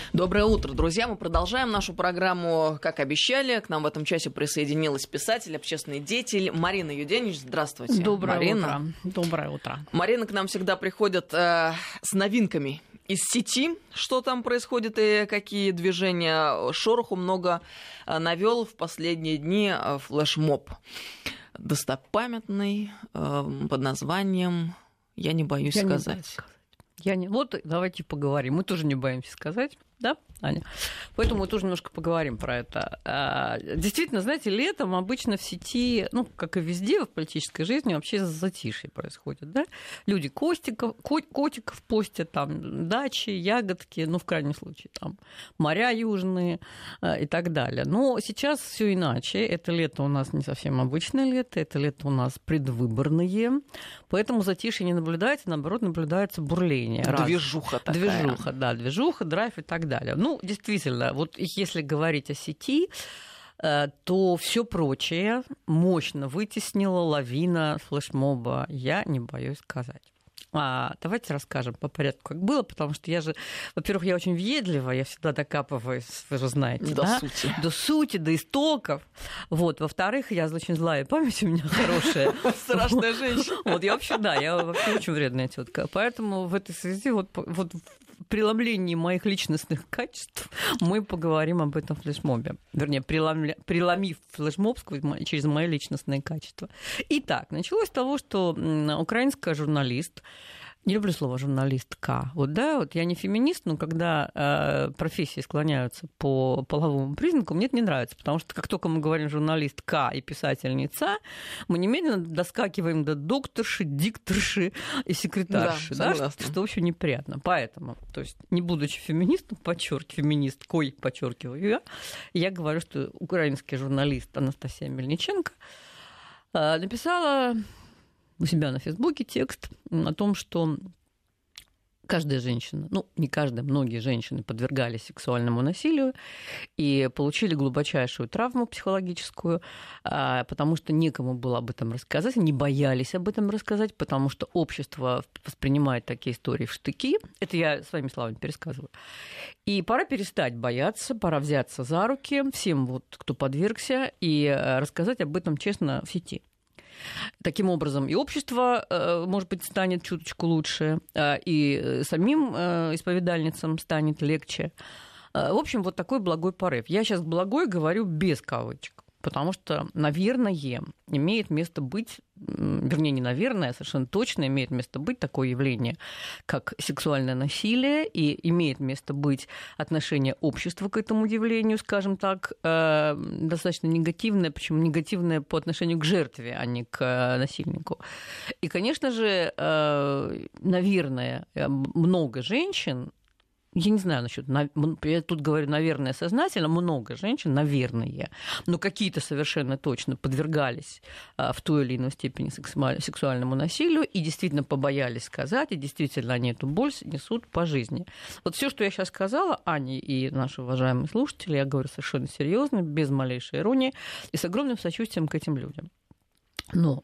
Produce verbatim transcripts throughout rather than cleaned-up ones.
Доброе утро, друзья. Мы продолжаем нашу программу, как обещали. К нам в этом часе присоединилась писатель, общественный деятель Марина Юденич. Здравствуйте. Доброе Марина. утро. Доброе утро. Марина к нам всегда приходит э, с новинками из сети, что там происходит и какие движения. Шороху много навел в последние дни флешмоб. Достопамятный, э, под названием «Я не боюсь Я сказать». Не боюсь сказать. Я не... Вот давайте поговорим. Мы тоже не боимся сказать, да, Аня? Поэтому мы тоже немножко поговорим про это. Действительно, знаете, летом обычно в сети, ну, как и везде в политической жизни, вообще затишье происходит, да? Люди костиков, котиков постят, там, дачи, ягодки, ну, в крайнем случае, там, моря южные и так далее. Но сейчас все иначе. Это лето у нас не совсем обычное лето, это лето у нас предвыборное, поэтому затишье не наблюдается, наоборот, наблюдается бурление. Движуха такая. Движуха, да, движуха, драйв и так далее. Ну, действительно, вот если говорить о сети, то все прочее мощно вытеснила лавина флешмоба. Я не боюсь сказать. А, давайте расскажем по порядку, как было, потому что я же, во-первых, я очень въедлива, я всегда докапываюсь, вы же знаете, до да? сути. До сути, до истоков. Вот. Во-вторых, я очень злая, память у меня хорошая. Страшная женщина. Вот я вообще, да, я вообще очень вредная тетка. Поэтому в этой связи вот, вот в преломлении моих личностных качеств мы поговорим об этом флешмобе. Вернее, преломля... преломив флешмоб через мои личностные качества. Итак, началось с того, что украинская журналист, не люблю слово журналистка. Вот, да, вот я не феминист, но когда э, профессии склоняются по половому признаку, мне это не нравится, потому что как только мы говорим журналистка и писательница, мы немедленно доскакиваем до докторши, дикторши и секретарши, да, да, что, что очень неприятно. Поэтому, то есть, не будучи феминистом, подчеркиваю, феминисткой, подчеркиваю я, я говорю, что украинский журналист Анастасия Мельниченко э, написала у себя на Фейсбуке текст о том, что каждая женщина, ну, не каждая, многие женщины подвергались сексуальному насилию и получили глубочайшую травму психологическую, потому что некому было об этом рассказать, не боялись об этом рассказать, потому что общество воспринимает такие истории в штыки. Это я своими словами пересказываю. И пора перестать бояться, пора взяться за руки всем, вот, кто подвергся, и рассказать об этом честно в сети. Таким образом, и общество, может быть, станет чуточку лучше, и самим исповедальницам станет легче. В общем, вот такой благой порыв. Я сейчас благой говорю без кавычек, потому что, наверное, имеет место быть, вернее, не наверное, а совершенно точно имеет место быть такое явление, как сексуальное насилие, и имеет место быть отношение общества к этому явлению, скажем так, достаточно негативное, причем негативное по отношению к жертве, а не к насильнику. И, конечно же, наверное, много женщин, я не знаю насчет, я тут говорю, наверное, сознательно, много женщин, наверное, но какие-то совершенно точно подвергались в той или иной степени сексуальному насилию и действительно побоялись сказать, и действительно они эту боль несут по жизни. Вот все, что я сейчас сказала, Аня и наши уважаемые слушатели, я говорю совершенно серьезно, без малейшей иронии и с огромным сочувствием к этим людям. Но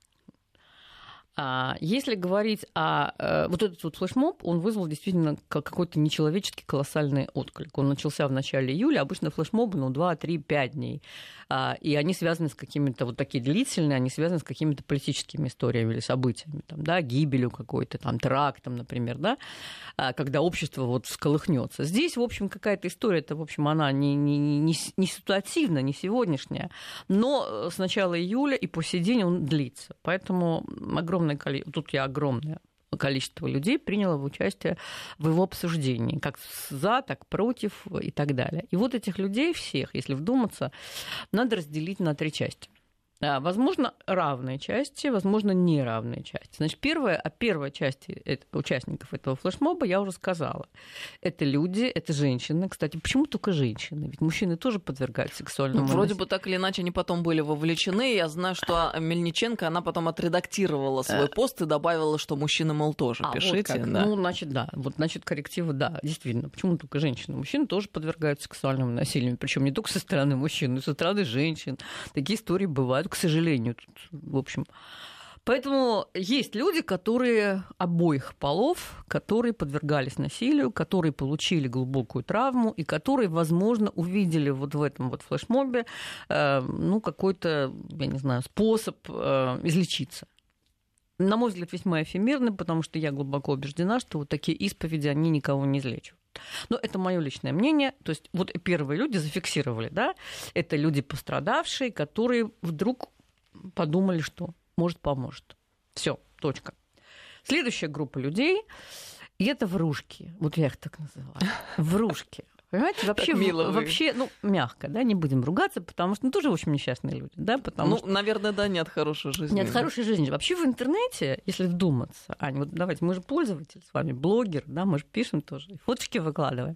если говорить о... Вот этот вот флешмоб, он вызвал действительно какой-то нечеловеческий колоссальный отклик. Он начался в начале июля. Обычно флешмобы, ну, два, три, пять дней. И они связаны с какими-то, вот такие длительные, они связаны с какими-то политическими историями или событиями. Там, да, гибелью какой-то, там, терактом, например, да, когда общество вот всколыхнется. Здесь, в общем, какая-то история-то, в общем, она не, не, не, не ситуативная, не сегодняшняя, но с начала июля и по сей день он длится. Поэтому огромное количество, тут я огромное количество людей приняло в участие в его обсуждении, как за, так против и так далее. И вот этих людей всех, если вдуматься, надо разделить на три части. Возможно, равные части, возможно, неравные части. Значит, первая, о первой части участников этого флешмоба я уже сказала. Это люди, это женщины. Кстати, почему только женщины? Ведь мужчины тоже подвергаются сексуальному насилию. Вроде бы так или иначе они потом были вовлечены. Я знаю, что Мельниченко, она потом отредактировала свой пост и добавила, что мужчины, мол, тоже а, пишите. Вот да. Ну, значит, да. Вот, значит, коррективы, да, действительно. Почему только женщины? Мужчины тоже подвергаются сексуальному насилию. Причем не только со стороны мужчин, но и со стороны женщин. Такие истории бывают, к сожалению. Тут, в общем, Поэтому есть люди, которые обоих полов, которые подвергались насилию, которые получили глубокую травму и которые, возможно, увидели вот в этом вот флешмобе э, ну, какой-то, я не знаю, способ э, излечиться. На мой взгляд, весьма эфемерный, потому что я глубоко убеждена, что вот такие исповеди, они никого не излечивают. Но это мое личное мнение. То есть вот первые люди зафиксировали, да, это люди пострадавшие, которые вдруг подумали, что может поможет. Все, точка. Следующая группа людей, и это врушки. Вот я их так называю. Врушки. Понимаете, вообще, вообще, ну, мягко, да, не будем ругаться, потому что, ну, тоже очень несчастные люди, да, потому ну, что... наверное, да, не от хорошей жизни. Не от хорошей жизни. Вообще в интернете, если вдуматься, Аня, вот давайте, мы же пользователь с вами, блогер, да, мы же пишем тоже, фоточки выкладываем,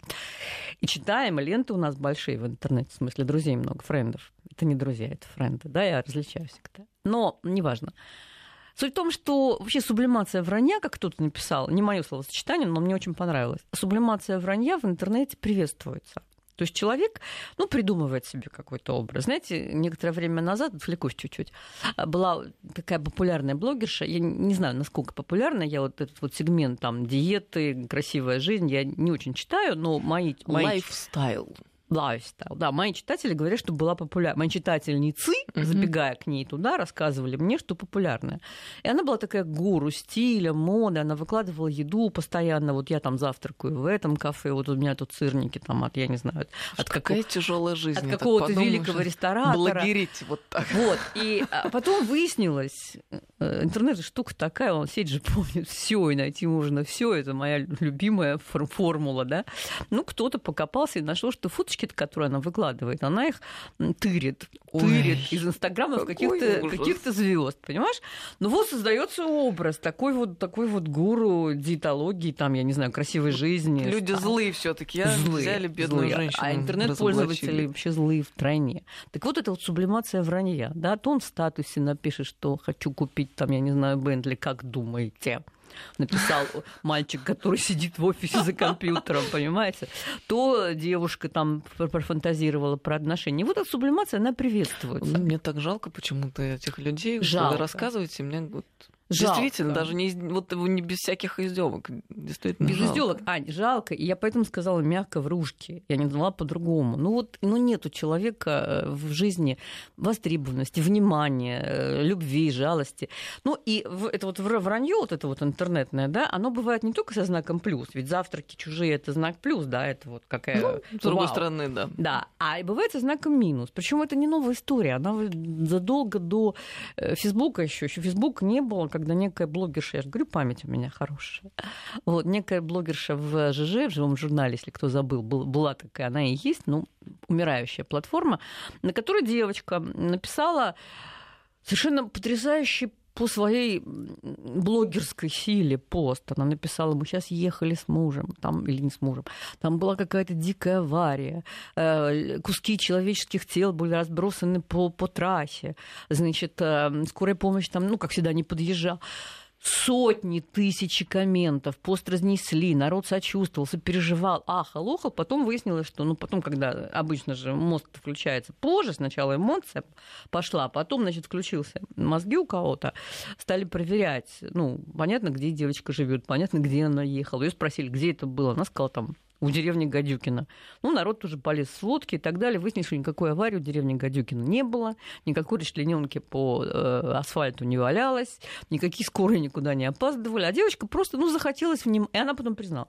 и читаем, и ленты у нас большие в интернете, в смысле друзей много, френдов. Это не друзья, это френды, да, я различаю всегда. Но неважно. Суть в том, что вообще сублимация вранья, как кто-то написал, не мое словосочетание, но мне очень понравилось, сублимация вранья в интернете приветствуется. То есть человек, ну, придумывает себе какой-то образ. Знаете, некоторое время назад, отвлекусь чуть-чуть, была такая популярная блогерша, я не знаю, насколько популярная, я вот этот вот сегмент там диеты, красивая жизнь, я не очень читаю, но мои... мои... Лайфстайл. Лайфстайл. Да, мои читатели говорят, что была популярна. Мои читательницы, mm-hmm. забегая к ней туда, рассказывали мне, что популярная. И она была такая гуру стиля, моды, она выкладывала еду постоянно. Вот я там завтракаю в этом кафе, вот у меня тут сырники там от, я не знаю, от, какая какого, тяжелая жизнь. От какого-то великого ресторатора. Блогерить вот так. Вот. И а потом выяснилось, интернет же штука такая, он сеть же помнит все, и найти можно все. Это моя любимая формула, да. Ну, кто-то покопался и нашел, что фоточки, которые она выкладывает, она их тырит, тырит Ой, из инстаграмов каких-то, каких-то звезд, понимаешь? Ну вот создается образ такой вот, такой вот гуру диетологии, там, я не знаю, красивой жизни. Люди там. Злые все-таки, а? Злые, Взяли бедную злые. женщину. А интернет-пользователи вообще злые втройне. Так вот, это вот сублимация вранья, да, то он в статусе напишет, что хочу купить там, я не знаю, Бентли, как думаете? Написал мальчик, который сидит в офисе за компьютером, понимаете? То девушка там профантазировала про отношения. Вот эта сублимация, она приветствуется. Мне так жалко почему-то этих людей. Жалко. Вы рассказываете, мне вот... Жалко. Действительно, даже не, вот, не без всяких издевок. Действительно без жалко. издевок, Ань, жалко. И я поэтому сказала мягко врушки. Я не назвала по-другому. Ну вот, ну нет у человека в жизни востребованности, внимания, любви, жалости. Ну и это вот вранье, вот это вот интернетное, да, оно бывает не только со знаком плюс. Ведь завтраки чужие — это знак плюс, да, это вот какая... Ну, с другой Вау. стороны, да. Да, а и бывает со знаком минус. Причем это не новая история. Она задолго до Фейсбука еще, еще Фейсбука не было, когда некая блогерша, я же говорю, память у меня хорошая, вот, некая блогерша в ЖЖ, в живом журнале, если кто забыл, была такая, она и есть, ну, умирающая платформа, на которой девочка написала совершенно потрясающий по своей блогерской силе пост. Она написала: мы сейчас ехали с мужем, там, или не с мужем, там была какая-то дикая авария, куски человеческих тел были разбросаны по, по трассе, значит, скорая помощь там, ну, как всегда, не подъезжала. Сотни тысяч комментов, пост разнесли, народ сочувствовал, сопереживал, ахал, охал. Потом выяснилось, что, ну, потом, когда обычно же мозг включается позже, сначала эмоция пошла, потом, значит, включился мозги у кого-то, стали проверять, ну, понятно, где девочка живет, понятно, где она ехала. Ее спросили, где это было. Она сказала, там, у деревни Гадюкина. Ну, народ тоже полез в сводки и так далее. Выяснилось, что никакой аварии у деревни Гадюкина не было, никакой расчленёнки по э, асфальту не валялось, никакие скорые никуда не опаздывали. А девочка просто, ну, захотелось внимания. И она потом призналась.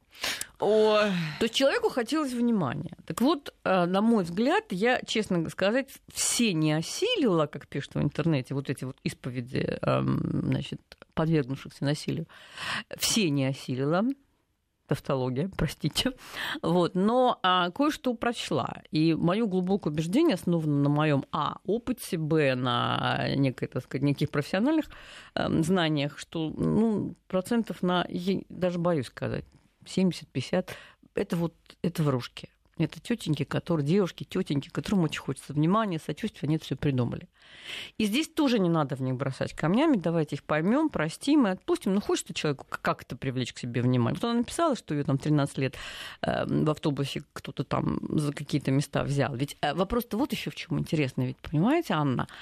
Ой. То есть человеку хотелось внимания. Так вот, на мой взгляд, я, честно сказать, все не осилила, как пишут в интернете, вот эти вот исповеди, значит, подвергнувшихся насилию. Все не осилила. Тавтология, простите. Вот. Но а, кое-что прочла. И мое глубокое убеждение основано на моем а. опыте, б. на некой, так сказать, неких профессиональных э, знаниях, что, ну, процентов на, я даже боюсь сказать, семьдесят-пятьдесят, это вот это врушки. Это тетеньки, которые, девушки, тетеньки, которым очень хочется внимания, сочувствия, они это все придумали. И здесь тоже не надо в них бросать камнями, давайте их поймем, простим и отпустим. Ну, хочется человеку как-то привлечь к себе внимание. Вот она написала, что ее там тринадцать лет э, в автобусе кто-то там за какие-то места взял. Ведь э, вопрос-то вот еще в чем интересно, ведь, понимаете, Анна?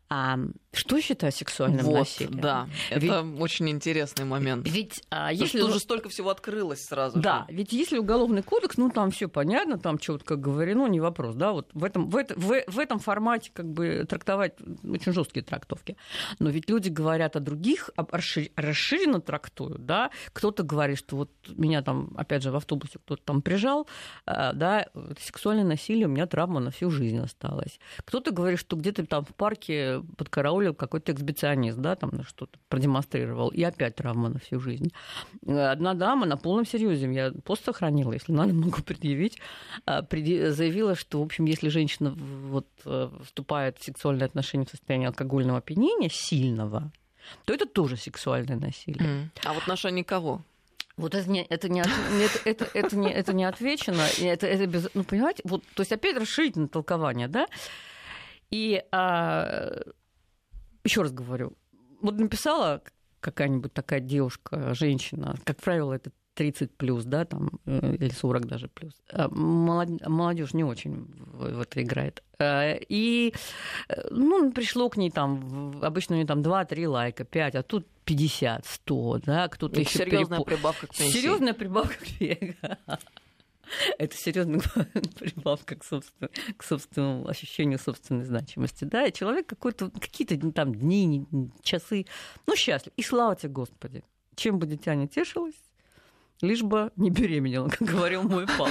А что считаю сексуальным вот, насилием? Да, это ведь, очень интересный момент. Ведь а, если тут же столько всего открылось сразу. Да, же. Ведь если уголовный кодекс, ну там все понятно, там четко говорено, не вопрос, да, вот в этом в, это, в, в этом формате как бы трактовать очень жесткие трактовки. Но ведь люди говорят о других, расширенно трактуют, да. Кто-то говорит, что вот меня там, опять же, в автобусе кто-то там прижал, да, сексуальное насилие, у меня травма на всю жизнь осталась. Кто-то говорит, что где-то там в парке подкараулил какой-то эксбиционист, да, там что-то продемонстрировал, и опять травма на всю жизнь. Одна дама на полном серьезе, я пост сохранила, если надо, могу предъявить, заявила, что, в общем, если женщина вот вступает в сексуальные отношения в состоянии алкогольного опьянения сильного, то это тоже сексуальное насилие. Mm. А в отношении кого? Вот это не, это не, это, это, это не, это не отвечено. Это, это без, ну, понимаете, вот, то есть опять расширительное толкование, да? И а, еще раз говорю, вот написала какая-нибудь такая девушка, женщина, как правило, это тридцать плюс, да, там, или сорок даже плюс. Молодежь не очень в это играет. И, ну, пришло к ней там, обычно у нее там два-три лайка, пять, а тут пятьдесят, сто, да, кто-то еще серьезная переп... прибавка к пенсии. Серьезная прибавка к пенсии. Это серьезная прибавка к, собствен... к собственному ощущению собственной значимости. Да? И человек какой-то, какие-то там дни, часы, ну, счастлив. И слава тебе, Господи. Чем бы дитя не тешилось, лишь бы не беременела, как говорил мой папа.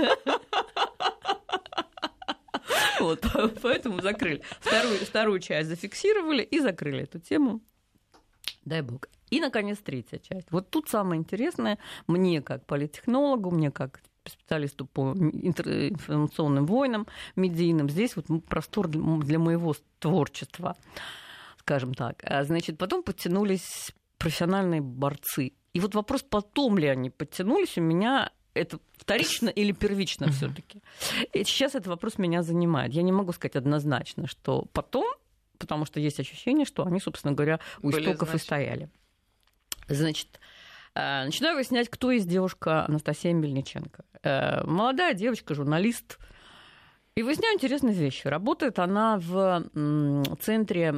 Вот, поэтому закрыли. Вторую, вторую часть зафиксировали и закрыли эту тему. Дай бог. И, наконец, третья часть. Вот тут самое интересное мне, как политтехнологу, мне, как специалисту по информационным войнам медийным, здесь вот простор для моего творчества, скажем так. Значит, потом подтянулись профессиональные борцы. И вот вопрос, потом ли они подтянулись, у меня это вторично или первично mm-hmm. все-таки. И сейчас этот вопрос меня занимает. Я не могу сказать однозначно, что потом, потому что есть ощущение, что они, собственно говоря, у Были, истоков значит... и стояли. Значит, начинаю выяснять, кто есть девушка Анастасия Мельниченко. Молодая девочка, журналист. И выясняю интересные вещи. Работает она в центре,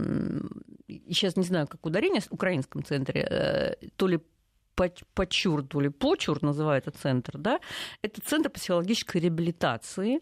сейчас не знаю, как ударение, в украинском центре, то ли Почур, то ли Почур называется центр, да? Это центр психологической реабилитации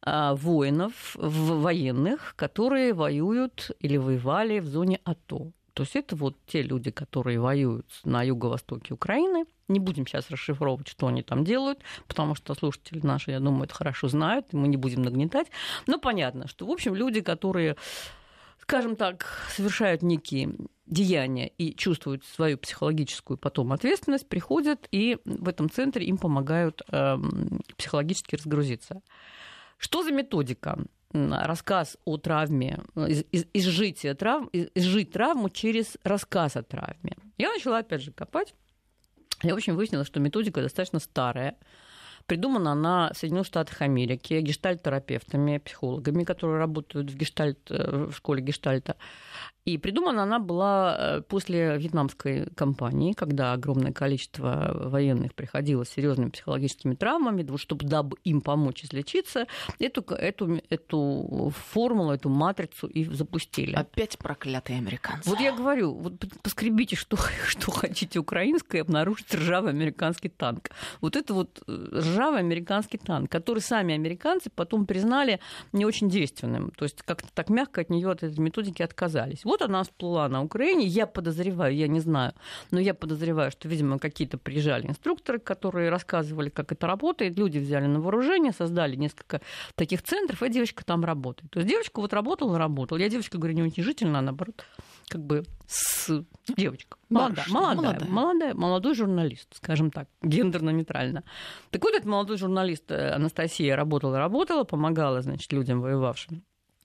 воинов, военных, которые воюют или воевали в зоне АТО. То есть это вот те люди, которые воюют на юго-востоке Украины. Не будем сейчас расшифровывать, что они там делают, потому что слушатели наши, я думаю, это хорошо знают, и мы не будем нагнетать. Но понятно, что, в общем, люди, которые, скажем так, совершают некие деяния и чувствуют свою психологическую потом ответственность, приходят, и в этом центре им помогают э, психологически разгрузиться. Что за методика? Рассказ о травме, из, из, изжитие травм, из, изжить травму через рассказ о травме. Я начала, опять же, копать. Я, в общем, выяснила, что методика достаточно старая. Придумана она в Соединенных Штатах Америки гештальт-терапевтами, психологами, которые работают в, гештальт, в школе гештальта. И придумана она была после вьетнамской кампании, когда огромное количество военных приходило с серьезными психологическими травмами, чтобы дабы им помочь излечиться, эту, эту, эту формулу, эту матрицу и запустили. Опять проклятые американцы. Вот я говорю, вот поскребите, что, что хотите украинское, и обнаружите ржавый американский танк. Вот это вот ржавый американский танк, который сами американцы потом признали не очень действенным. То есть как-то так мягко от нее, от этой методики отказались. Вот она всплыла на Украине. Я подозреваю, я не знаю, но я подозреваю, что, видимо, какие-то приезжали инструкторы, которые рассказывали, как это работает. Люди взяли на вооружение, создали несколько таких центров, и девочка там работает. То есть девочка вот работала, работала. Я девочка говорю не уничижительно, а наоборот, как бы с девочка. Молодая, молодая, молодая, молодая, молодой журналист, скажем так, гендерно-нейтрально. Так вот, этот молодой журналист Анастасия работала, работала, помогала, значит, людям, воевавшим,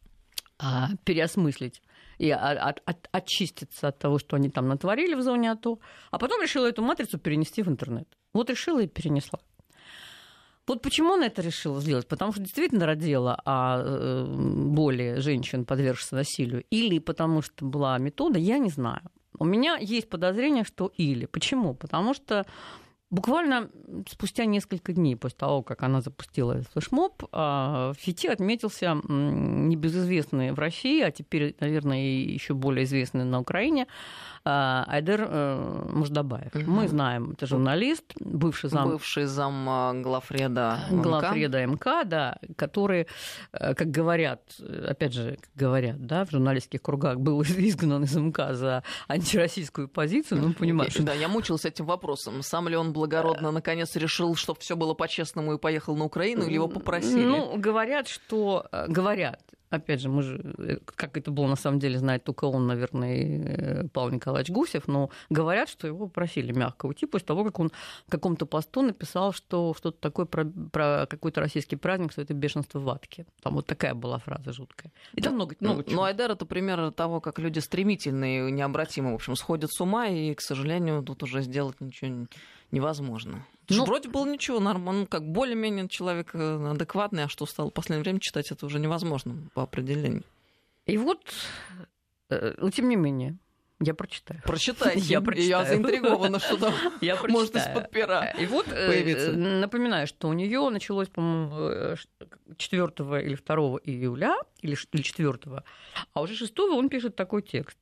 переосмыслить и от, от, очиститься от того, что они там натворили в зоне АТО, а потом решила эту матрицу перенести в интернет. Вот решила и перенесла. Вот почему она это решила сделать? Потому что действительно родила о боли женщин, подвергшихся насилию, или потому что была метода, я не знаю. У меня есть подозрение, что или. Почему? Потому что Буквально спустя несколько дней после того, как она запустила этот флешмоб, в сети отметился небезызвестный в России, а теперь, наверное, еще более известный на Украине, Айдар Муждабаев. Угу. Мы знаем, это журналист, бывший зам... Бывший зам главреда МК. Главреда МК, да, который, как говорят, опять же, как говорят, да, в журналистских кругах, был изгнан из МК за антироссийскую позицию, ну, понимаешь. Да, я мучилась этим вопросом. Сам ли он благородно наконец решил, чтобы все было по-честному и поехал на Украину, или его попросили? Ну, говорят, что... Говорят. Опять же, мы же, как это было на самом деле, знает только он, наверное, и Павел Николаевич Гусев, но говорят, что его попросили мягко уйти после того, как он в каком-то посту написал, что что-то такое про, про какой-то российский праздник, что это бешенство в Атке. Там вот такая была фраза жуткая. И там много, много чего. Ну, Айдар — это пример того, как люди стремительные и необратимые, в общем, сходят с ума, и, к сожалению, тут уже сделать ничего невозможно. Ну, вроде было ничего, нормально, ну, как более-менее человек адекватный, а что стало в последнее время читать, это уже невозможно по определению. И вот, ну, тем не менее, я прочитаю. Прочитайте. Я прочитаю. Я заинтригована, что там может из-под пера И вот появиться. Напоминаю, что у нее началось, по-моему, четвёртого или второго июля, или четвёртого, а уже шестого он пишет такой текст.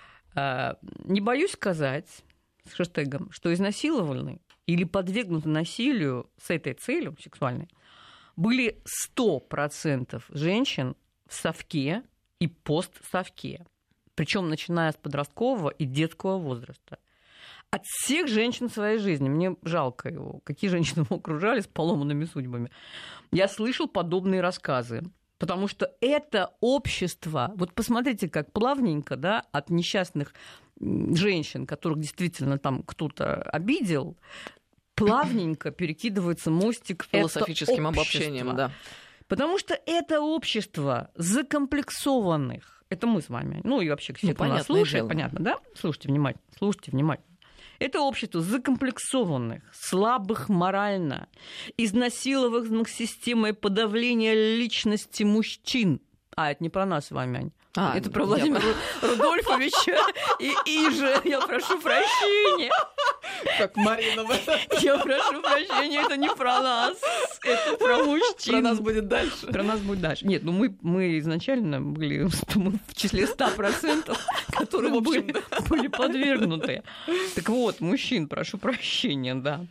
«Не боюсь сказать», с хэштегом, что изнасилованный или подвергнуты насилию с этой целью сексуальной были сто процентов женщин в совке и постсовке, причем начиная с подросткового и детского возраста. От всех женщин в своей жизни, мне жалко его, какие женщины его окружали с поломанными судьбами, я слышал подобные рассказы. Потому что это общество, вот посмотрите, как плавненько, да, от несчастных женщин, которых действительно там кто-то обидел, плавненько перекидывается мостик философическим обобщением, да. Потому что это общество закомплексованных. Это мы с вами. Ну и вообще все, кто нас слушает, понятно, да? Слушайте внимательно, слушайте внимательно. Это общество закомплексованных, слабых морально, изнасилованных системой подавления личности мужчин. А, это не про нас с вами, Ань. А, это про Владимира я... Рудольфовича и Иже. Я прошу прощения. Как Марина. Я прошу прощения, это не про нас. Это про мужчин. Про нас будет дальше. Про нас будет дальше. Нет, ну мы, мы изначально были в числе ста процентов, которые ну, были, были подвергнуты. Так вот, мужчин, прошу прощения, да.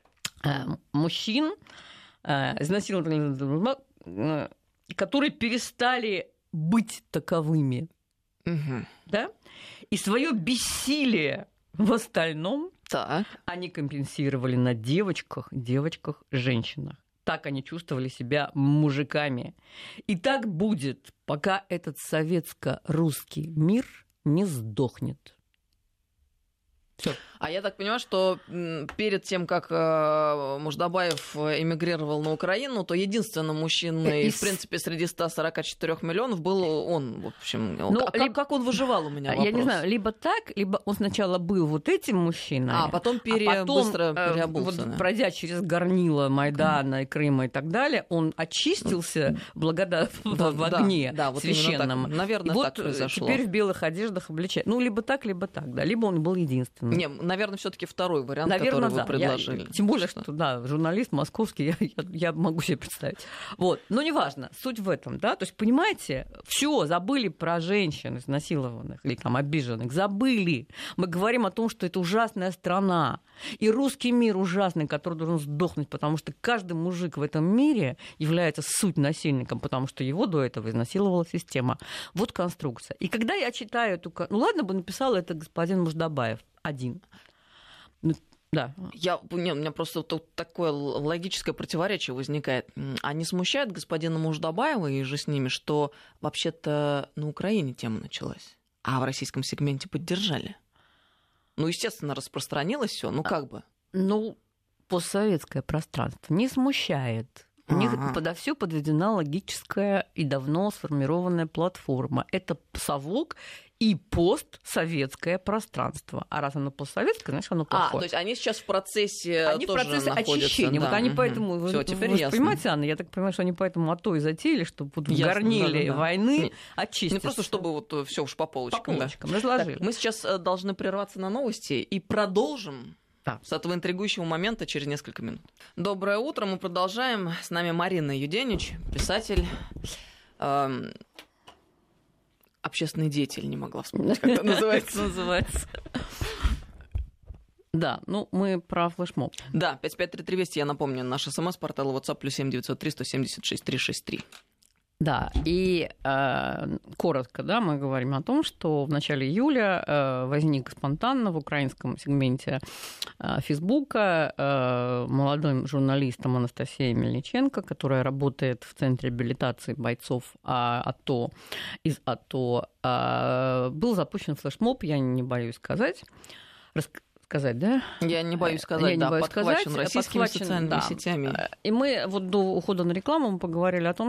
Мужчин, изнасилованных, которые перестали быть таковыми. Угу. Да? И свое бессилие в остальном так. они компенсировали на девочках, девочках, женщинах. Так они чувствовали себя мужиками. И так будет, пока этот советско-русский мир не сдохнет. Всё. А я так понимаю, что перед тем, как э, Муждабаев эмигрировал на Украину, то единственным мужчиной, Из... в принципе, среди ста сорока четырёх миллионов был он. В общем, ну, а либо... как он выживал, у меня вопрос. Я не знаю, либо так, либо он сначала был вот этим муужчиной, а потом, пере... а потом быстро переобулся. Вот, пройдя через горнило Майдана и Крыма и так далее, он очистился благодаря да, в огне да, да, вот священном. Так, наверное, и так вот произошло. Теперь в белых одеждах обличает. Ну, либо так, либо так, да. Либо он был единственным. Не, наверное, все-таки второй вариант, наверное, который да. вы предложили. Я, тем более, что, что да, журналист московский, я, я, я могу себе представить. Вот. Но неважно, суть в этом, да. То есть, понимаете, все забыли про женщин изнасилованных или там обиженных, забыли. Мы говорим о том, что это ужасная страна. И русский мир ужасный, который должен сдохнуть, потому что каждый мужик в этом мире является суть насильником, потому что его до этого изнасиловала система. Вот конструкция. И когда я читаю эту... Ну ладно бы написал это господин Муждабаев один. Ну, да. Я, не, у меня просто тут такое логическое противоречие возникает. А не смущает господина Муждабаева и же с ними, что вообще-то на Украине тема началась, а в российском сегменте поддержали? Ну, естественно, распространилось все. Ну, как бы. Ну, постсоветское пространство не смущает. У них ага. подо все подведена логическая и давно сформированная платформа. Это совок и постсоветское пространство. А раз оно постсоветское, значит, оно плохое. А, то есть они сейчас в процессе они тоже в процессе находятся. Очищения. Да. Вот они угу. поэтому... Всё, вы, теперь вы ясно. Понимаете, Анна, я так понимаю, что они поэтому а то и затеяли, чтобы вот в горниле да, да, да. войны не, очиститься. Не просто, чтобы вот все уж по полочкам. По полочкам, да. разложили. Так, мы сейчас должны прерваться на новости и продолжим Да. С этого интригующего момента через несколько минут. Доброе утро, мы продолжаем. С нами Марина Юденич, писатель, эм, общественный деятель, не могла вспомнить, как это называется. Да, ну мы про флешмоб. Да, пять пять три три двести, я напомню, наш смс-портал WhatsApp плюс семь девятьсот три сто семьдесят шесть триста шестьдесят три. Да, и э, коротко, да, мы говорим о том, что в начале июля э, возник спонтанно в украинском сегменте э, Фейсбука э, молодым журналистом Анастасией Мельниченко, которая работает в Центре реабилитации бойцов а, АТО, из АТО, э, был запущен флешмоб, я не боюсь сказать, сказать, да? Я не боюсь сказать, Я да, не боюсь подхвачен сказать, российскими подхвачен, социальными да. сетями. И мы вот до ухода на рекламу мы поговорили о том,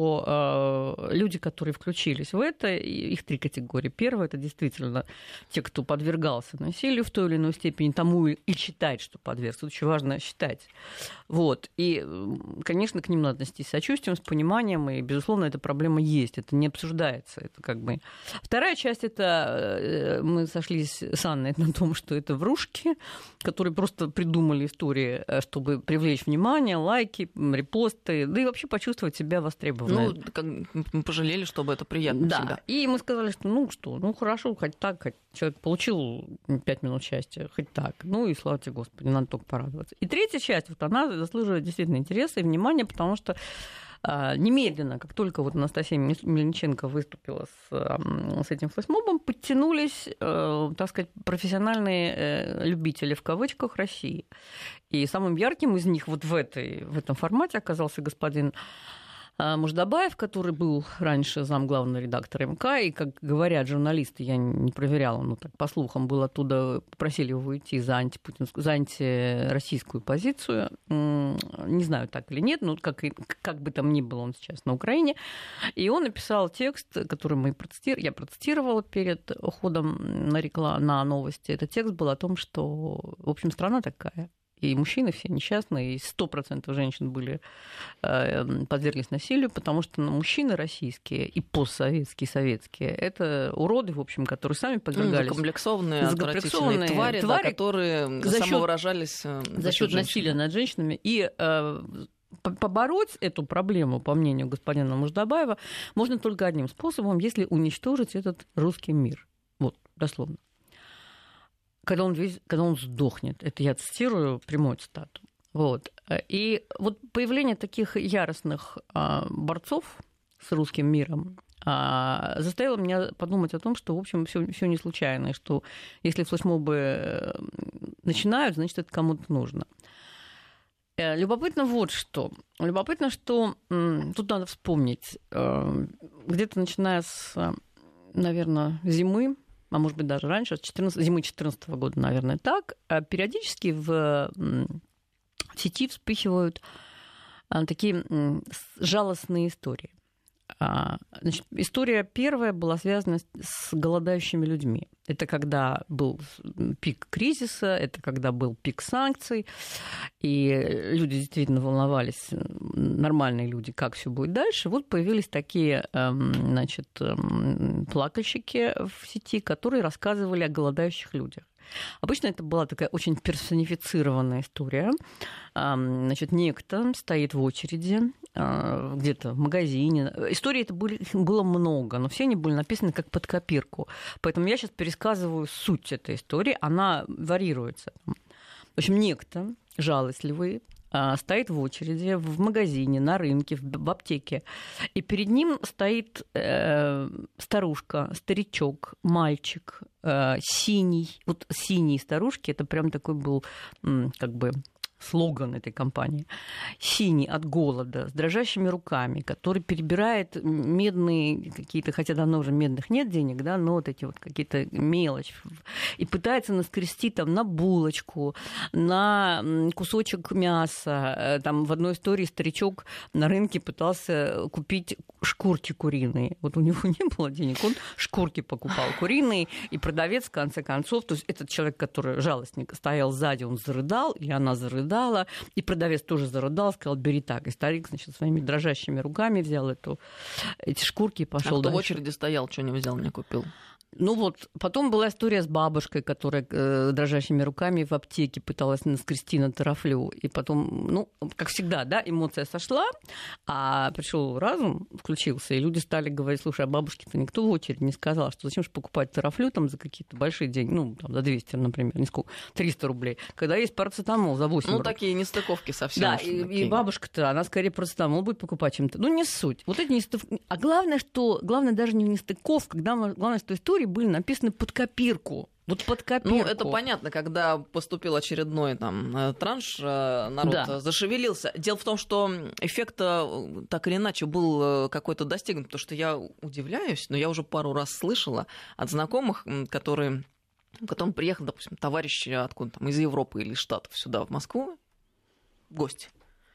что э, люди, которые включились в это, их три категории. Первая — это действительно те, кто подвергался насилию в той или иной степени, тому и считает, что подвергся. Тут очень важно считать. Вот. И, конечно, к ним надо отнестись с сочувствием, с пониманием, и, безусловно, эта проблема есть, это не обсуждается. Это как бы... Вторая часть — это мы сошлись с Анной на том, что это врушки, которые просто придумали истории, чтобы привлечь внимание, лайки, репосты, да и вообще почувствовать себя востребованной. Ну, как, мы пожалели, чтобы это приятно да. всегда. И мы сказали, что ну что, ну хорошо, хоть так, хоть человек получил пять минут счастья, хоть так. Ну и слава тебе, Господи, надо только порадоваться. И третья часть, вот она заслуживает действительно интереса и внимания, потому что немедленно, как только вот Анастасия Мельниченко выступила с, с этим флешмобом, подтянулись, так сказать, профессиональные любители, в кавычках, России. И самым ярким из них вот в, этой, в этом формате оказался господин Муждабаев, который был раньше замглавного редактора МК, и, как говорят журналисты, я не проверяла, но так по слухам был оттуда, попросили его уйти за, антипутинскую, за антироссийскую позицию. Не знаю, так или нет, но как, как бы там ни было, он сейчас на Украине. И он написал текст, который мы процитировали, я процитировала перед уходом на, реклам, на новости. Этот текст был о том, что, в общем, страна такая. И мужчины все несчастные, и сто процентов женщин были, э, подверглись насилию, потому что ну, мужчины российские и постсоветские, советские, это уроды, в общем, которые сами подвергались. Закомплексованные, отвратительные твари, твари да, которые за самовыражались за, за счет насилия над женщинами. И э, побороть эту проблему, по мнению господина Муждабаева, можно только одним способом, если уничтожить этот русский мир. Вот, дословно. Когда он, весь, когда он сдохнет. Это я цитирую прямую цитату. Вот. И вот появление таких яростных а, борцов с русским миром а, заставило меня подумать о том, что, в общем, все не случайно, и что если флешмобы начинают, значит, это кому-то нужно. Любопытно вот что. Любопытно, что тут надо вспомнить, где-то начиная с, наверное, зимы, а может быть даже раньше, четырнадцатого, зимы две тысячи четырнадцатого года, наверное, так, периодически в сети вспыхивают такие жалостные истории. Значит, история первая была связана с голодающими людьми. Это когда был пик кризиса, это когда был пик санкций, и люди действительно волновались, нормальные люди, как все будет дальше. Вот появились такие, значит, плакальщики в сети, которые рассказывали о голодающих людях. Обычно это была такая очень персонифицированная история. Значит, некто стоит в очереди где-то в магазине. Историй это были, было много, но все они были написаны как под копирку. Поэтому я сейчас пересказываю суть этой истории. Она варьируется. В общем, некто жалостливый стоит в очереди в магазине, на рынке, в аптеке. И перед ним стоит э, старушка, старичок, мальчик, э, синий. Вот синие старушки, это прям такой был м, как бы слоган этой компании. Синий от голода, с дрожащими руками, который перебирает медные какие-то, хотя давно уже медных нет денег, да, но вот эти вот какие-то мелочи. И пытается наскрести там на булочку, на кусочек мяса. Там в одной истории старичок на рынке пытался купить шкурки куриные. Вот у него не было денег, он шкурки покупал куриные, и продавец, в конце концов, то есть этот человек, который жалостник, стоял сзади, он зарыдал, или она зарыдала, и продавец тоже зарыдал, сказал, бери так. И старик, значит, своими дрожащими руками взял эту, эти шкурки и пошел а кто дальше. в очереди стоял, что не взял, не купил? Ну вот, потом была история с бабушкой, которая э, дрожащими руками в аптеке пыталась наскрести на тарафлю. И потом, ну, как всегда, да, эмоция сошла, а пришел разум, включился, и люди стали говорить: слушай, а бабушке-то никто в очередь не сказал, что зачем же покупать тарафлю там за какие-то большие деньги, ну, там, за двести, например, не сколько, триста рублей, когда есть парацетамол за восемь Ну, рублей. такие нестыковки совсем. Да, и, и бабушка-то, она скорее парацетамол будет покупать, чем-то. Ну, не суть. Вот эти нестыковки. А главное, что, главное даже не в нестыковках, главное, что истории были написаны под копирку. Вот под копирку. Ну, это понятно, когда поступил очередной там транш, народ да. зашевелился. Дело в том, что эффект так или иначе был какой-то достигнут, потому что я удивляюсь, но я уже пару раз слышала от знакомых, которые... Потом приехал, допустим, товарищ откуда там, из Европы или Штатов сюда, в Москву, в гости.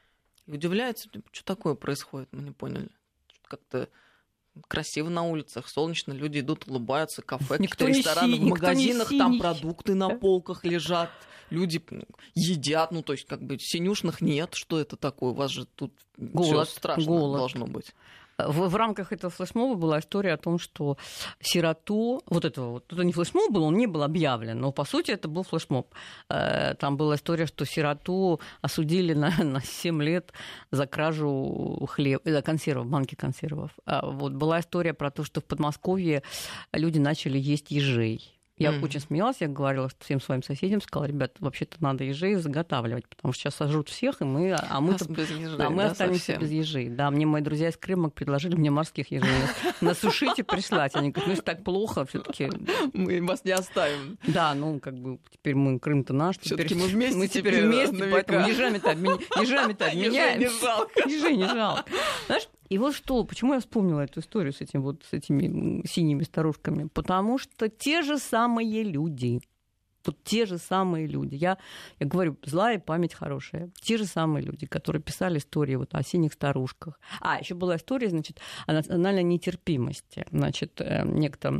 И удивляется, что такое происходит, мы не поняли. Как-то красиво на улицах, солнечно, люди идут, улыбаются, кафе, какие-то рестораны, в магазинах, там продукты на полках лежат, люди едят, ну, то есть, как бы, синюшных нет. Что это такое? У вас же тут голод, всё страшно голод. Должно быть. В, в рамках этого флешмоба была история о том, что сироту, вот этого вот, это не флешмоб был, он не был объявлен, но по сути это был флешмоб. Там была история, что сироту осудили на, на семь лет за кражу хлеба, консервов, банки консервов. Вот была история про то, что в Подмосковье люди начали есть ежей. Я mm. очень смеялась, я говорила всем своим соседям, сказала: ребят, вообще-то надо ежей заготавливать, потому что сейчас сожрут всех, и мы, а мы, а без ежей, а мы да, останемся совсем без ежей. Да, мне мои друзья из Крыма предложили мне морских ежей насушить и прислать. Они говорят: ну, если так плохо, все-таки мы вас не оставим. Да, ну, как бы, теперь мы, Крым-то наш, теперь мы вместе, мы теперь вместе, поэтому ежами-то обменяемся. Ежей не жалко. Ежей не жалко. Знаешь, и вот что, почему я вспомнила эту историю с, этим, вот, с этими синими старушками? Потому что те же самые люди, вот те же самые люди, я, я говорю, злая память хорошая, те же самые люди, которые писали истории вот о синих старушках. А, еще была история, значит, о национальной нетерпимости. Значит, некто...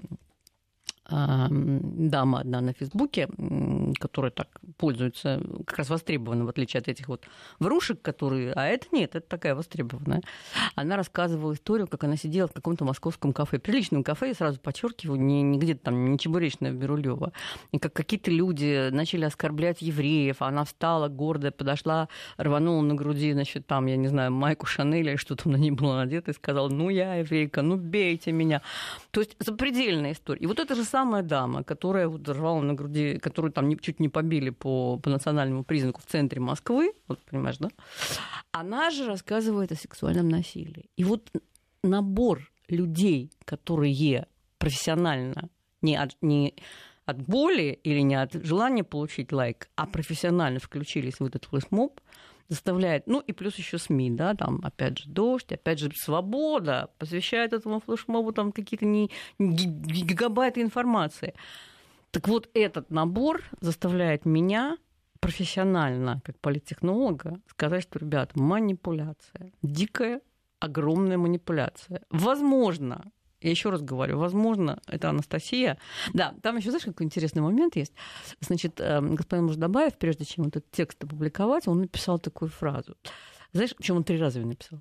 дама одна на Фейсбуке, которая так пользуется, как раз востребованной, в отличие от этих вот врушек, которые... А это нет, это такая востребованная. Она рассказывала историю, как она сидела в каком-то московском кафе, приличном кафе, я сразу подчеркиваю, не, не где-то там, не чебуречное в Бирюлёво. И как какие-то люди начали оскорблять евреев, она встала гордая, подошла, рванула на груди, значит, там, я не знаю, майку Шанель или что там на ней было надето, и сказала: ну я еврейка, ну бейте меня. То есть запредельная история. И вот это же самая дама, которая вот рвала на груди, которую там чуть не побили по, по национальному признаку в центре Москвы, вот понимаешь, да? Она же рассказывает о сексуальном насилии. И вот набор людей, которые профессионально не от, не от боли или не от желания получить лайк, а профессионально включились в этот флешмоб, заставляет, ну и плюс еще СМИ, да, там опять же «Дождь», опять же «Свобода» посвящает этому флешмобу там какие-то не, гигабайты информации. Так вот, этот набор заставляет меня профессионально, как политтехнолога, сказать, что, ребята, манипуляция, дикая, огромная манипуляция. Возможно, я еще раз говорю, возможно, это Анастасия. Да, там еще, знаешь, какой интересный момент есть. Значит, господин Муждабаев, прежде чем этот текст опубликовать, он написал такую фразу. Знаешь, причем он три раза ее написал.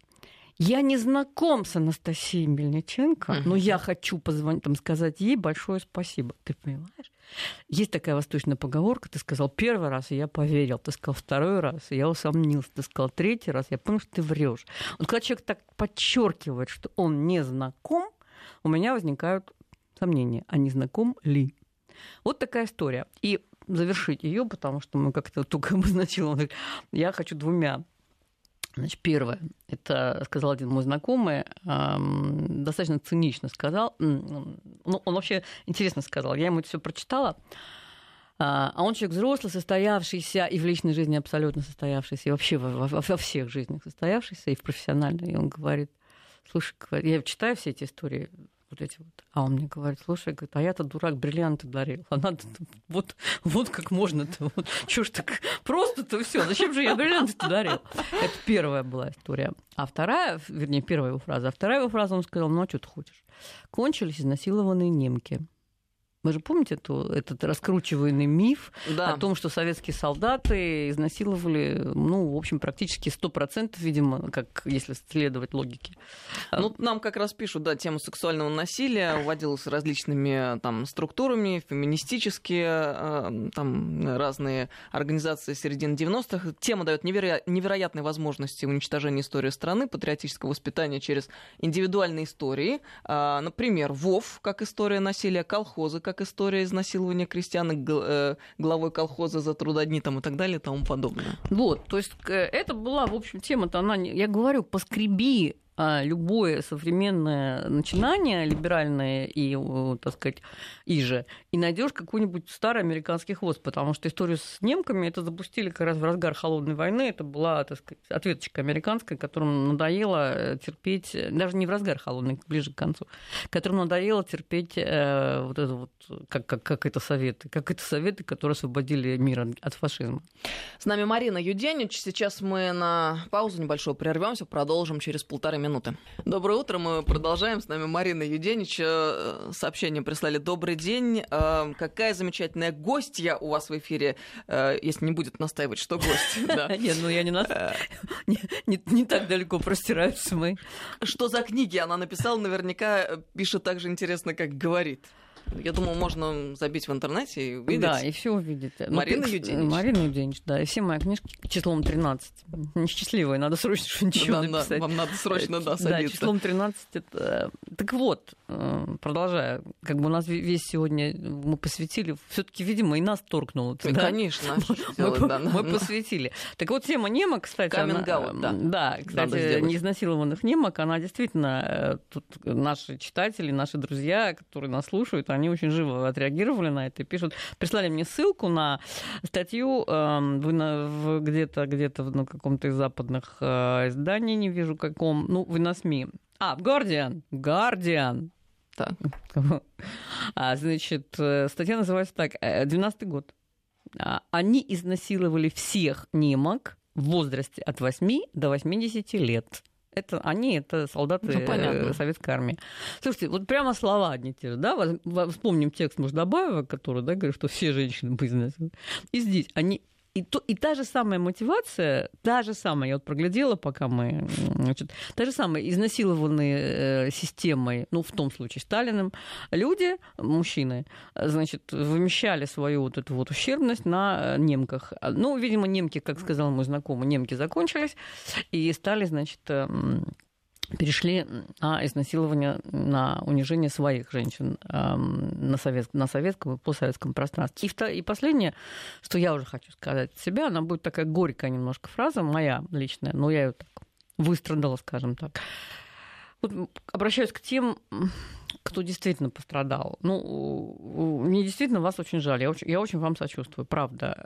Я не знаком с Анастасией Мельниченко, uh-huh. но я хочу позвонить, там, сказать ей большое спасибо. Ты понимаешь? Есть такая восточная поговорка. Ты сказал первый раз, и я поверил. Ты сказал второй раз, и я усомнился. Ты сказал третий раз, я понял, что ты врешь. Вот когда человек так подчеркивает, что он не знаком, у меня возникают сомнения, а не знаком ли. Вот такая история. И завершить ее, потому что мы как-то только обозначили, я хочу двумя. Значит, первое, это сказал один мой знакомый, эм, достаточно цинично сказал. Ну, он вообще интересно сказал. Я ему это все прочитала. А он человек взрослый, состоявшийся, и в личной жизни абсолютно состоявшийся, и вообще во, во, во всех жизнях состоявшийся, и в профессиональной. И он говорит: слушай, я читаю все эти истории, вот эти вот, а он мне говорит: слушай, говорит, а я-то дурак, бриллианты дарил. А надо вот, вот как можно-то, вот, чё ж так просто-то все, зачем же я бриллианты-то дарил? Это первая была история. А вторая, вернее, первая его фраза, а вторая его фраза, он сказал: ну а что ты хочешь? Кончились изнасилованные немки. Вы же помните эту, этот раскручиваемый миф да. о том, что советские солдаты изнасиловали, ну, в общем, практически сто процентов, видимо, как если следовать логике. Ну, нам как раз пишут, да, тему сексуального насилия уводилась различными там структурами, феминистические, там разные организации середины девяностых. Тема дает неверо- невероятные возможности уничтожения истории страны, патриотического воспитания через индивидуальные истории. Например, ВОВ, как история насилия, колхозы, как история изнасилования крестьян, главой колхоза за трудодни там, и так далее и тому подобное. Вот, то есть это была, в общем, тема-то, она, я говорю, поскреби любое современное начинание, либеральное и, так сказать, иже, и найдешь какой-нибудь старый американский хвост, потому что историю с немками это запустили как раз в разгар холодной войны, это была, так сказать, ответочка американская, которым надоело терпеть, даже не в разгар холодной, ближе к концу, которым надоело терпеть э, вот это вот, как, как, как это советы, как это советы, которые освободили мир от фашизма. С нами Марина Юденич, сейчас мы на паузу небольшую прервемся, продолжим через полторы минуты. Доброе утро, мы продолжаем. С нами Марина Юденич. Сообщение прислали. Добрый день. Какая замечательная гостья у вас в эфире, если не будет настаивать, что гость. Нет, ну я не так далеко простираются мы. Что за книги она написала, наверняка пишет так же интересно, как говорит. Я думаю, можно забить в интернете и увидеть. Да, и все увидеть. Марина ну, Юденич. Марина Юденич, да. И все мои книжки числом тринадцать. Несчастливые, надо срочно что-нибудь да, написать. Да, вам надо срочно, да, садиться. Да, числом тринадцать. Это... Так вот, продолжая, как бы у нас весь сегодня мы посвятили, все таки видимо, и нас торкнуло. Да, да? Конечно. Мы, да, мы да. посвятили. Так вот, тема немок, кстати... Каминг-аут, да. Да, кстати, неизнасилованных немок, она действительно... Тут наши читатели, наши друзья, которые нас слушают, они очень живо отреагировали на это и пишут, прислали мне ссылку на статью э, где-то, где-то на каком-то из западных э, изданий, не вижу каком, ну, вы на СМИ. А, Guardian, Guardian. Так. А, значит, статья называется так, двенадцатый год. Они изнасиловали всех немок в возрасте от восьми до восьмидесяти лет. Это они, это солдаты ну, советской армии. Слушайте, вот прямо слова одни те же, да? Вспомним текст Муждабаева, который, да, говорит, что все женщины бы изнасилованы. И здесь они... И, то, и та же самая мотивация, та же самая, я вот проглядела, пока мы, значит, та же самая, изнасилованные э, системой, ну, в том случае Сталиным, люди, мужчины, значит, вымещали свою вот эту вот ущербность на немках. Ну, видимо, немки, как сказал мой знакомый, немки закончились, и стали, значит, э, перешли на изнасилование, на унижение своих женщин э, на, совет, на советском и постсоветском пространстве. И, вто, и последнее, что я уже хочу сказать от себя, она будет такая горькая немножко фраза, моя личная, но я ее так выстрадала, скажем так. Вот обращаюсь к тем, кто действительно пострадал. Ну, мне действительно вас очень жаль. Я очень, я очень вам сочувствую, правда.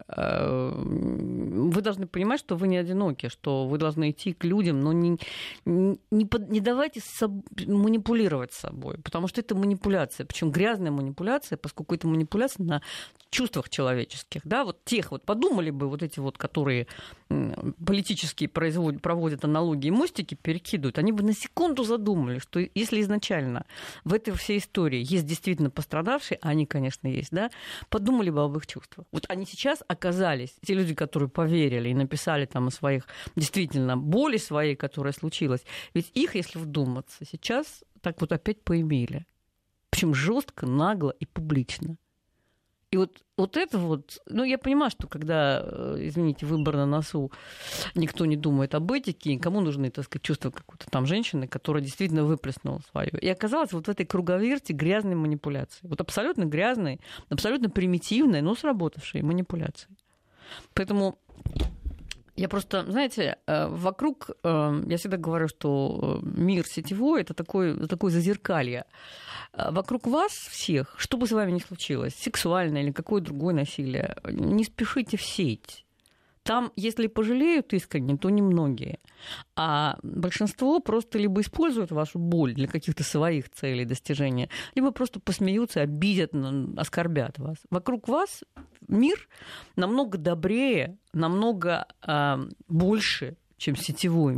Вы должны понимать, что вы не одиноки, что вы должны идти к людям, но не, не, не давайте соб... манипулировать собой, потому что это манипуляция, причем грязная манипуляция, поскольку это манипуляция на чувствах человеческих. Да? Вот тех вот подумали бы, вот эти вот, которые политически производят, проводят аналогии и мостики, перекидывают, они бы на секунду задумали, что если изначально в этой всей истории есть действительно пострадавшие, а они, конечно, есть, да, подумали бы об их чувствах. Вот они сейчас оказались, те люди, которые поверили и написали там о своих действительно боли своей, которая случилась, ведь их, если вдуматься, сейчас так вот опять поимели. Причем жестко, нагло и публично. И вот, вот это вот, ну, я понимаю, что когда, извините, выбор на носу, никто не думает об этике, никому нужны, так сказать, чувства какой-то там женщины, которая действительно выплеснула свое. И оказалось вот в этой круговерти грязной манипуляции. Вот абсолютно грязной, абсолютно примитивной, но сработавшей манипуляции. Поэтому я просто, знаете, вокруг, я всегда говорю, что мир сетевой – это такое, такое зазеркалье. Вокруг вас всех, что бы с вами ни случилось, сексуальное или какое другое насилие, не спешите в сеть. Там, если пожалеют искренне, то немногие. А большинство просто либо используют вашу боль для каких-то своих целей достижения, либо просто посмеются, обидят, оскорбят вас. Вокруг вас мир намного добрее, намного э, больше, чем сетевой мир.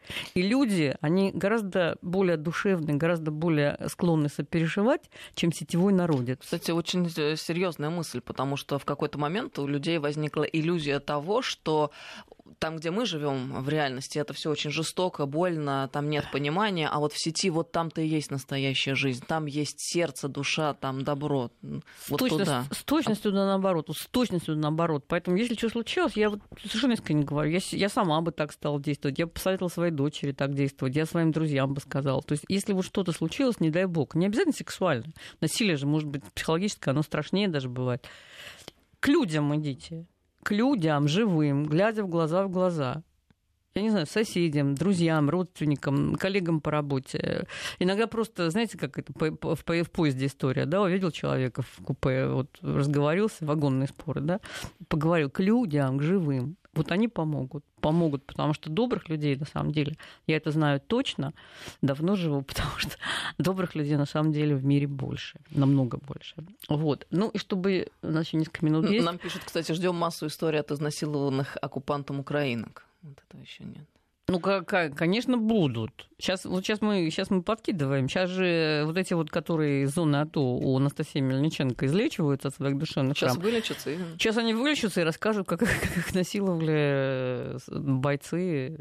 И люди, они гораздо более душевные, гораздо более склонны сопереживать, чем сетевой народец. Кстати, очень серьезная мысль, потому что в какой-то момент у людей возникла иллюзия того, что там, где мы живем в реальности, это все очень жестоко, больно, там нет понимания, а вот в сети вот там-то и есть настоящая жизнь, там есть сердце, душа, там добро. Вот Точно, туда. С точностью да наоборот, с точностью да наоборот. Поэтому, если что случилось, я вот совершенно искренне говорю, я, я сама бы так стала действовать, я бы посоветовала своей дочери так действовать, я своим друзьям бы сказала. То есть, если вот что-то случилось, не дай бог, не обязательно сексуально, насилие же может быть психологическое, оно страшнее даже бывает. К людям идите. К людям живым, глядя в глаза в глаза. Я не знаю, соседям, друзьям, родственникам, коллегам по работе. Иногда просто, знаете, как это в поезде история, да, увидел человека в купе, вот разговорился, вагонные споры, да, поговорил к людям, к живым. Вот они помогут. Помогут, потому что добрых людей, на самом деле, я это знаю точно, давно живу, потому что добрых людей, на самом деле, в мире больше, намного больше. Вот. Ну, и чтобы у нас еще несколько минут есть. Нам пишут, кстати, ждем массу историй от изнасилованных оккупантом украинок. Вот этого еще нет. Ну, конечно, будут. Сейчас, вот сейчас мы, сейчас мы подкидываем. Сейчас же вот эти вот, которые из зоны АТО у Анастасии Мельниченко излечиваются от своих душевных Сейчас ран. вылечатся. И... Сейчас они вылечатся и расскажут, как, как их насиловали бойцы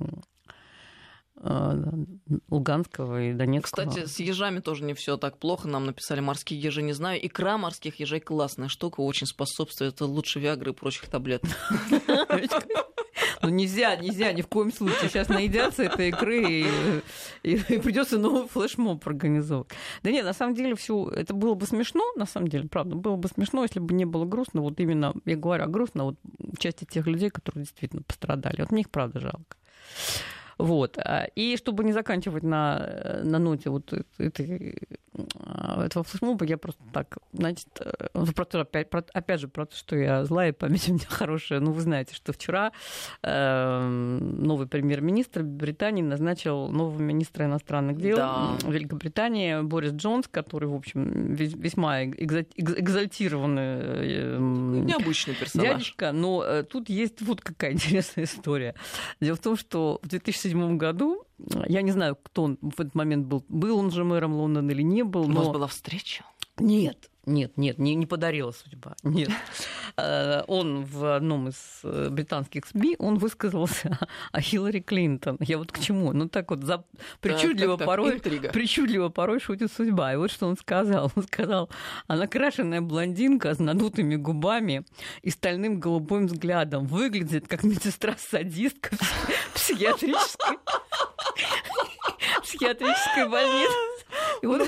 Луганского и Донецкого. Кстати, с ежами тоже не все так плохо. Нам написали, морские ежи не знаю. Икра морских ежей классная штука, очень способствует лучше Виагры и прочих таблеток. Ну нельзя, нельзя, ни в коем случае. Сейчас наедятся этой икры, и, и, и придется новый флешмоб организовывать. Да нет, на самом деле все это было бы смешно, на самом деле, правда, было бы смешно, если бы не было грустно. Вот именно, я говорю, грустно вот в части тех людей, которые действительно пострадали. Вот мне их правда жалко. Вот. И чтобы не заканчивать на, на ноте вот этой, этого флешмоба, я просто так, значит, про то, опять, про, опять же, про то, что я злая, память у меня хорошая. Ну, вы знаете, что вчера э, новый премьер-министр Британии назначил нового министра иностранных дел да. Великобритании Борис Джонс, который, в общем, весьма экзальтированный необычный персонаж. Дядечка. Но тут есть вот какая интересная история. Дело в том, что в две тысячи седьмом году, я не знаю, кто он в этот момент был, был он же мэром Лондона или не был. Но... У но... вас была встреча? Нет. Нет, нет, не, не подарила судьба. Нет. Он в одном из британских СМИ он высказался о Хиллари Клинтон. Я вот к чему? Ну так вот за... причудливо, так, так, порой, так, причудливо порой шутит судьба. И вот что он сказал. Он сказал, она крашеная блондинка с надутыми губами и стальным голубым взглядом. Выглядит как медсестра-садистка в психиатрической психиатрической больнице. И вот,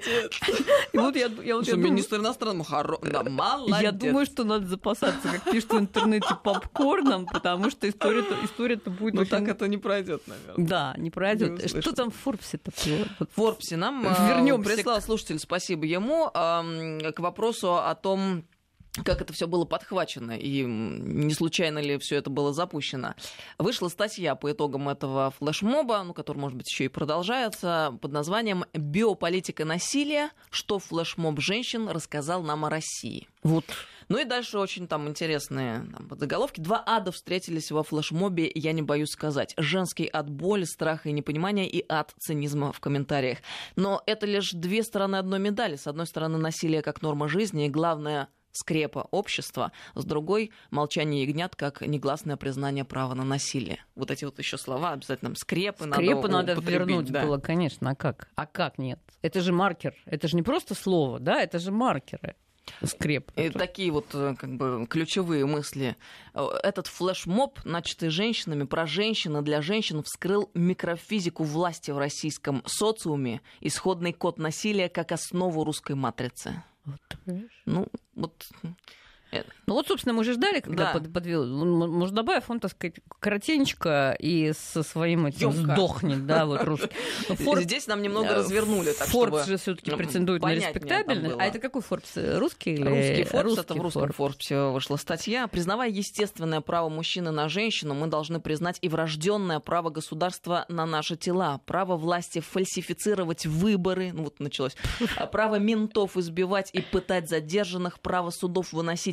и вот я, я, вот, я министр иностранных хоро... да, молодец. Я думаю, что надо запасаться, как пишут в интернете, попкорном, потому что история-то, история-то будет. Ну очень... так это не пройдет, наверное. Да, не пройдет. Что там в Форбсе-то? В Форбсе нам Вернёмся прислал к... слушатель, спасибо ему, к вопросу о том, как это все было подхвачено и не случайно ли все это было запущено. Вышла статья по итогам этого флешмоба, ну, который, может быть, еще и продолжается, под названием «Биополитика насилия. Что флешмоб женщин рассказал нам о России». Вот. Ну и дальше очень там интересные там, подзаголовки. Два ада встретились во флешмобе, я не боюсь сказать. Женский ад боли, страха и непонимания и ад цинизма в комментариях. Но это лишь две стороны одной медали. С одной стороны, насилие как норма жизни, и главное — скрепа общества, с другой — молчание ягнят как негласное признание права на насилие. Вот эти вот еще слова обязательно скрепы, скрепы надо, надо вернуть да. было, конечно. А как? А как нет? Это же маркер. Это же не просто слово, да? Это же маркеры. Скреп. И такие вот как бы ключевые мысли. Этот флешмоб, начатый женщинами, про женщины для женщин, вскрыл микрофизику власти в российском социуме, исходный код насилия как основу русской матрицы. Вот, ну, вот... Ну вот, собственно, мы же ждали, когда да. под, подвел Муждабаев, он, так сказать, коротенько и со своим этим Ёмко. Сдохнет, да, вот русский. Форб... Здесь нам немного развернули, так Форбс чтобы... же все-таки претендует на респектабельность. А это какой Форбс? Русский или русский Форбс? Русский это в русском Форбсе вышла статья. Признавая естественное право мужчины на женщину, мы должны признать и врожденное право государства на наши тела, право власти фальсифицировать выборы, ну вот началось, право ментов избивать и пытать задержанных, право судов выносить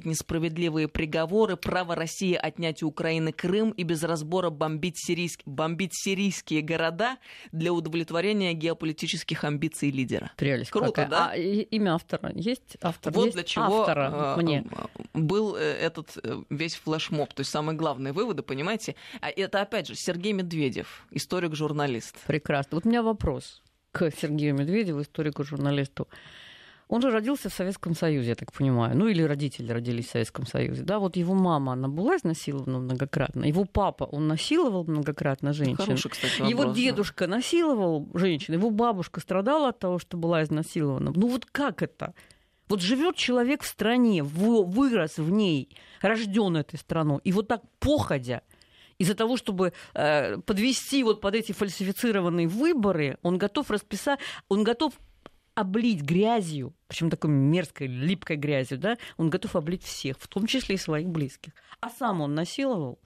несправедливые приговоры, право России отнять у Украины Крым и без разбора бомбить, сирийск... бомбить сирийские города для удовлетворения геополитических амбиций лидера. Прелесть. Круто, какая. да? А имя автора есть? Автор вот есть? для чего автора э, мне. был этот весь флешмоб. То есть самые главные выводы, понимаете? А это, опять же, Сергей Медведев, историк-журналист. Прекрасно. Вот у меня вопрос к Сергею Медведеву, историку-журналисту. Он же родился в Советском Союзе, я так понимаю. Ну, или родители родились в Советском Союзе. Да, вот его мама, она была изнасилована многократно. Его папа, он насиловал многократно женщин. Хороший, кстати, вопрос. Его дедушка насиловал женщин. Его бабушка страдала от того, что была изнасилована. Ну, вот как это? Вот живет человек в стране, вырос в ней, рожден этой страной, и вот так походя, из-за того, чтобы э, подвести вот под эти фальсифицированные выборы, он готов расписать, он готов облить грязью, причем такой мерзкой, липкой грязью, да, он готов облить всех, в том числе и своих близких. А сам он насиловал?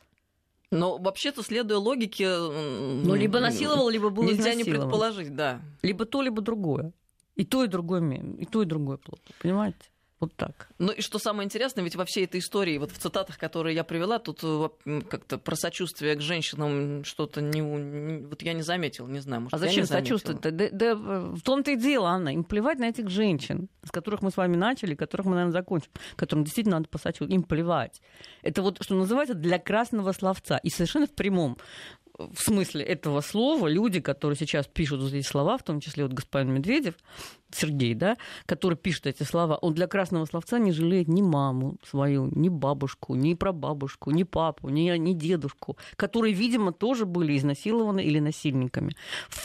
Но вообще-то, следуя логике... Ну, либо насиловал, либо был нельзя изнасилован. не предположить, да. Либо то, либо другое. И то, и другое, и то, и другое плохо. Понимаете? Вот так. Ну и что самое интересное, ведь во всей этой истории, вот в цитатах, которые я привела, тут как-то про сочувствие к женщинам что-то не, не... Вот я не заметила, не знаю, может, а зачем сочувствовать-то? Да, да, в том-то и дело, Анна, им плевать на этих женщин, с которых мы с вами начали, которых мы, наверное, закончим, которым действительно надо посочувствовать. Им плевать. Это вот, что называется, для красного словца. И совершенно в прямом в смысле этого слова люди, которые сейчас пишут вот эти слова, в том числе вот господин Медведев, Сергей, да, который пишет эти слова, он для красного словца не жалеет ни маму свою, ни бабушку, ни прабабушку, ни папу, ни, ни дедушку, которые, видимо, тоже были изнасилованы или насильниками.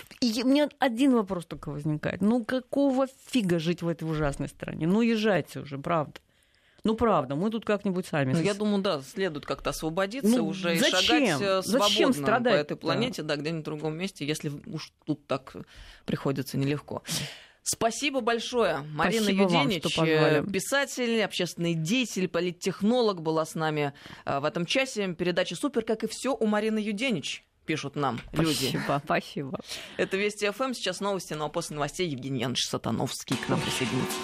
И у меня один вопрос только возникает. Ну, какого фига жить в этой ужасной стране? Ну, езжайте уже, правда. Ну, правда, мы тут как-нибудь сами... Ну, я думаю, да, следует как-то освободиться ну, уже зачем? и шагать зачем свободно по этой планете, да, где-нибудь в другом месте, если уж тут так приходится нелегко. Спасибо большое. Марина Спасибо Юденич, вам, писатель, общественный деятель, политтехнолог, была с нами в этом часе. Передача «Супер», как и все у Марины Юденич, пишут нам люди. Спасибо, спасибо. Это Вести ФМ, сейчас новости, ну а после новостей Евгений Янович Сатановский к нам присоединится.